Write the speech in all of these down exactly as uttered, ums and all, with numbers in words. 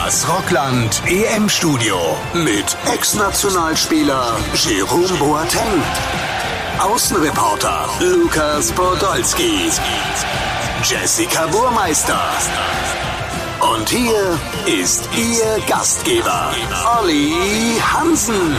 Das Rockland E M-Studio mit Ex-Nationalspieler Jerome Boateng, Außenreporter Lukas Podolski, Jessica Burmeister. Und hier ist Ihr Gastgeber, Olli Hansen.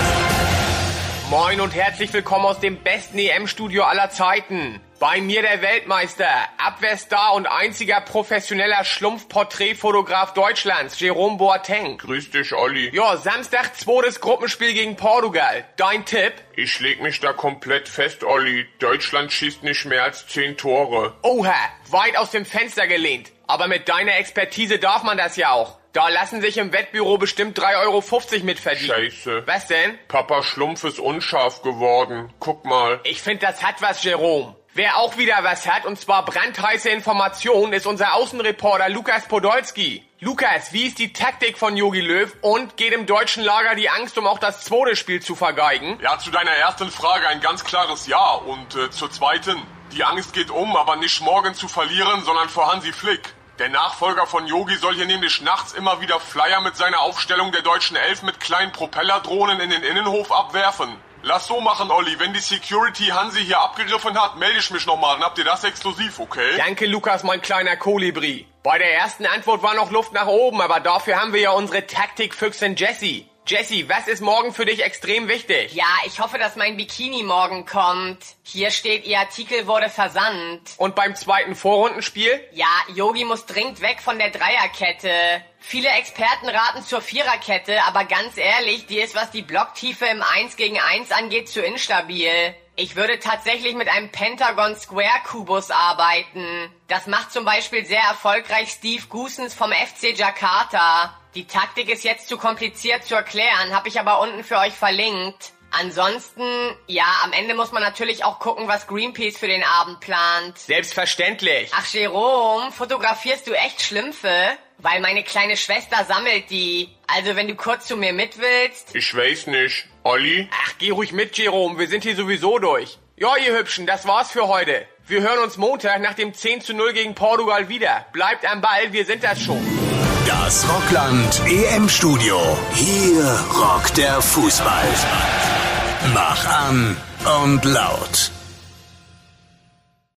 Moin und herzlich willkommen aus dem besten E M-Studio aller Zeiten. Bei mir der Weltmeister, Abwehrstar und einziger professioneller Schlumpf-Porträtfotograf Deutschlands, Jerome Boateng. Grüß dich, Olli. Ja, Samstag zweites Gruppenspiel gegen Portugal. Dein Tipp? Ich leg mich da komplett fest, Olli. Deutschland schießt nicht mehr als zehn Tore. Oha, weit aus dem Fenster gelehnt. Aber mit deiner Expertise darf man das ja auch. Da lassen sich im Wettbüro bestimmt drei Euro fünfzig mit verdienen. Scheiße. Was denn? Papa Schlumpf ist unscharf geworden. Guck mal. Ich find, das hat was, Jerome. Wer auch wieder was hat, und zwar brandheiße Informationen, ist unser Außenreporter Lukas Podolski. Lukas, wie ist die Taktik von Jogi Löw und geht im deutschen Lager die Angst, um auch das zweite Spiel zu vergeigen? Ja, zu deiner ersten Frage ein ganz klares Ja. Und äh, zur zweiten, die Angst geht um, aber nicht morgen zu verlieren, sondern vor Hansi Flick. Der Nachfolger von Jogi soll hier nämlich nachts immer wieder Flyer mit seiner Aufstellung der deutschen Elf mit kleinen Propellerdrohnen in den Innenhof abwerfen. Lass so machen, Olli. Wenn die Security Hansi hier abgegriffen hat, melde ich mich nochmal. Dann habt ihr das exklusiv, okay? Danke, Lukas, mein kleiner Kolibri. Bei der ersten Antwort war noch Luft nach oben, aber dafür haben wir ja unsere Taktikfüchsin Jessie. Jessie, was ist morgen für dich extrem wichtig? Ja, ich hoffe, dass mein Bikini morgen kommt. Hier steht, Ihr Artikel wurde versandt. Und beim zweiten Vorrundenspiel? Ja, Jogi muss dringend weg von der Dreierkette. Viele Experten raten zur Viererkette, aber ganz ehrlich, die ist, was die Blocktiefe im eins gegen eins angeht, zu instabil. Ich würde tatsächlich mit einem Pentagon Square Kubus arbeiten. Das macht zum Beispiel sehr erfolgreich Steve Goosens vom F C Jakarta. Die Taktik ist jetzt zu kompliziert zu erklären, habe ich aber unten für euch verlinkt. Ansonsten, ja, am Ende muss man natürlich auch gucken, was Greenpeace für den Abend plant. Selbstverständlich. Ach, Jerome, fotografierst du echt Schlümpfe? Weil meine kleine Schwester sammelt die. Also wenn du kurz zu mir mit willst. Ich weiß nicht. Olli? Ach, geh ruhig mit, Jerome, wir sind hier sowieso durch. Ja, ihr Hübschen, das war's für heute. Wir hören uns Montag nach dem zehn zu null gegen Portugal wieder. Bleibt am Ball, wir sind das schon. Das Rockland E M-Studio. Hier rockt der Fußball. Mach an und laut.